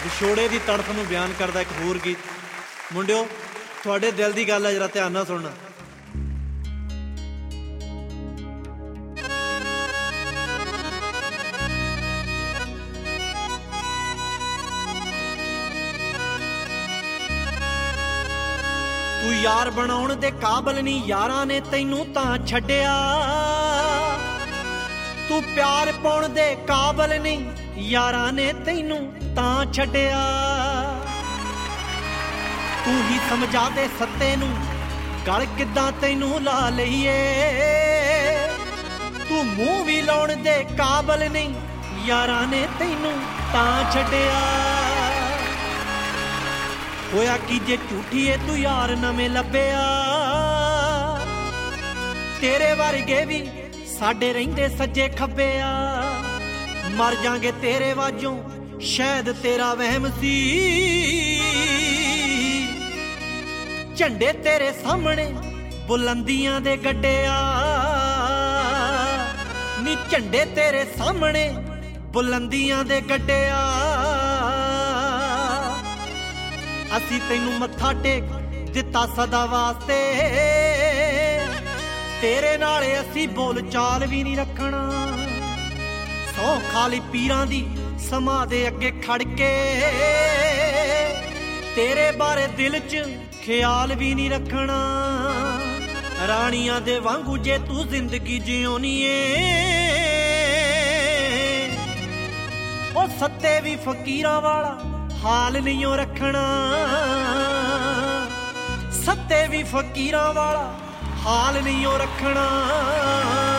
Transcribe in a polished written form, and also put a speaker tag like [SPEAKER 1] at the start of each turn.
[SPEAKER 1] ਵਿਛੋੜੇ ਦੀ ਤੜਫ ਨੂੰ ਬਿਆਨ ਕਰਦਾ ਇੱਕ ਹੋਰ ਗੀਤ। ਮੁੰਡਿਓ, ਤੁਹਾਡੇ ਦਿਲ ਦੀ ਗੱਲ ਹੈ, ਜਰਾ ਧਿਆਨ ਨਾਲ ਸੁਣਨਾ। ਤੂੰ ਯਾਰ ਬਣਾਉਣ ਦੇ ਕਾਬਲ ਨਹੀਂ, ਯਾਰਾਂ ਨੇ ਤੈਨੂੰ ਤਾਂ ਛੱਡਿਆ। ਤੂੰ ਪਿਆਰ ਪਾਉਣ ਦੇ ਕਾਬਲ ਨਹੀਂ, ਯਾਰਾਂ ਨੇ ਤੈਨੂੰ ਤਾਂ ਛੱਡਿਆ। ਤੂੰ ਹੀ ਸਮਝਾ ਦੇ ਸੱਤੇ ਨੂੰ, ਗਲ ਕਿੱਦਾਂ ਤੈਨੂੰ ਲਾ ਲਈਏ। ਤੂੰ ਮੂੰਹ ਵੀ ਲਾਉਣ ਦੇ ਕਾਬਲ ਨਹੀਂ, ਯਾਰਾਂ ਨੇ ਤੈਨੂੰ ਤਾਂ ਛੱਡਿਆ। ਹੋਇਆ ਕੀ ਜੇ ਝੂਠੀਏ ਤੂੰ ਯਾਰ ਨਵੇਂ ਲੱਭਿਆ। ਤੇਰੇ ਵਰਗੇ ਵੀ ਸਾਡੇ ਰਹਿੰਦੇ ਸੱਜੇ ਖੱਬੇ ਆ। ਮਰ ਜਾਂਗੇ ਤੇਰੇ ਵਾਜੋਂ, ਸ਼ਾਇਦ ਤੇਰਾ ਵਹਿਮ ਸੀ। ਝੰਡੇ ਤੇਰੇ ਸਾਹਮਣੇ ਬੁਲੰਦੀਆਂ ਦੇ ਗੱਡਿਆ। ਨੀ ਝੰਡੇ ਤੇਰੇ ਸਾਹਮਣੇ ਬੁਲੰਦੀਆਂ ਦੇ ਗੱਡਿਆ। ਅਸੀਂ ਤੈਨੂੰ ਮੱਥਾ ਟੇਕ ਦਿੱਤਾ ਸਦਾ ਵਾਸਤੇ। ਤੇਰੇ ਨਾਲ ਅਸੀਂ ਬੋਲ ਚਾਲ ਵੀ ਨਹੀਂ ਰੱਖਣਾ। ਸੌ ਖਾਲੀ ਪੀਰਾਂ ਦੀ ਸਮਾਂ ਦੇ ਅੱਗੇ ਖੜ ਕੇ। ਤੇਰੇ ਬਾਰੇ ਦਿਲ 'ਚ ਖਿਆਲ ਵੀ ਨਹੀਂ ਰੱਖਣਾ। ਰਾਣੀਆਂ ਦੇ ਵਾਂਗੂ ਜੇ ਤੂੰ ਜ਼ਿੰਦਗੀ ਜਿਉਣੀ ਏ। ਉਹ ਸੱਤੇ ਵੀ ਫਕੀਰਾਂ ਵਾਲਾ ਹਾਲ ਨਹੀਂ ਓ ਰੱਖਣਾ। ਸੱਤੇ ਵੀ ਫਕੀਰਾਂ ਵਾਲਾ ਹਾਲ ਨਹੀਂ ਓ ਰੱਖਣਾ।